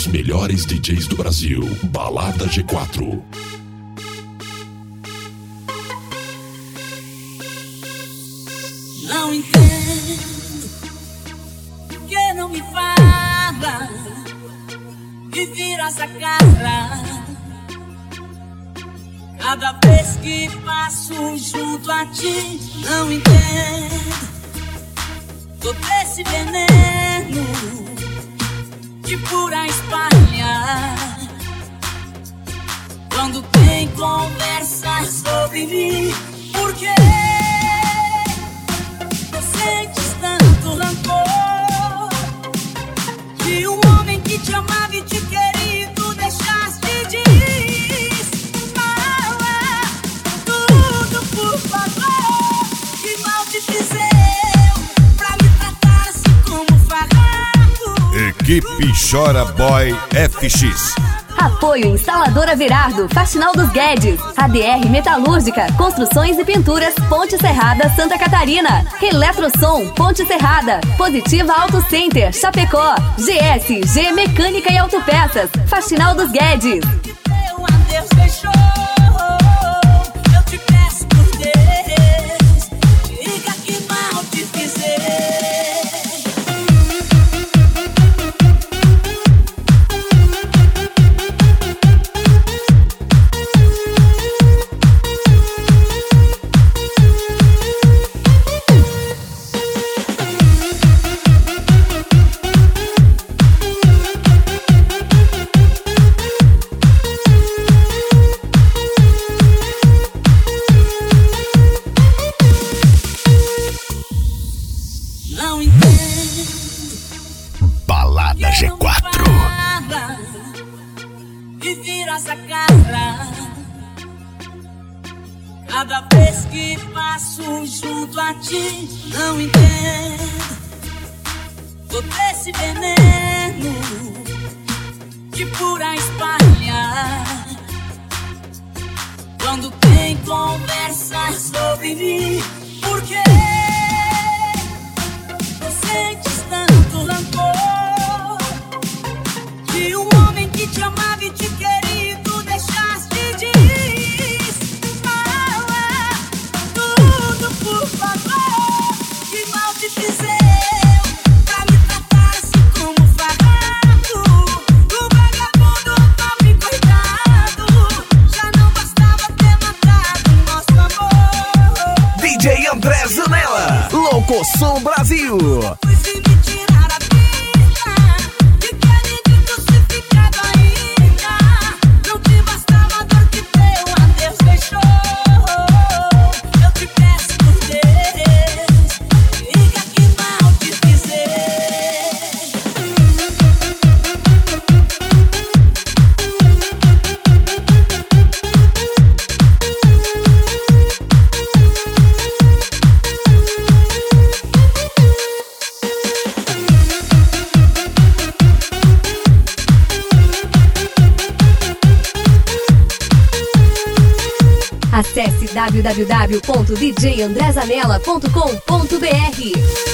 Os melhores DJs do Brasil. Balada G4. Não entendo que não me fala e vira essa cara cada vez que passo junto a ti. Não entendo todo esse veneno que por aí espalha quando tem conversa sobre mim. Por quê? Sentes tanto rancor de um homem que te amava e te queria e tu deixaste de falar tudo, por favor. Que mal te fiz eu pra me tratar assim como farrapo. Equipe Chora Boy FX. Apoio Instaladora Verardo, Faxinal dos Guedes, ADR Metalúrgica, Construções e Pinturas, Ponte Serrada, Santa Catarina, Eletrosom, Ponte Serrada, Positiva Auto Center, Chapecó, GSG Mecânica e Autopeças, Faxinal dos Guedes. Meu adeus deixou, eu te peço por Deus, diga que mal te fiz eu. Não entendo Balada G4. e vira essa cara cada vez que passo junto a ti. Não entendo todo esse veneno que por aí espalha quando tem conversa sobre mim. Por quê? Sentes tanto rancor de um homem que te amava e te queria e tu deixaste de falar tudo, por favor. Que mal te fiz eu pra me tratar assim como farrapo. O vagabundo pobre coitado, já não bastava ter matado nosso amor. DJ André Zanella, Louco Som Brasil. Pois e me tirar a vida, e que além crucificado ainda, não te bastava a dor que teu adeus deixou. Eu te peço por Deus, diga que mal te fiz Acesse www.djandrezanella.com.br.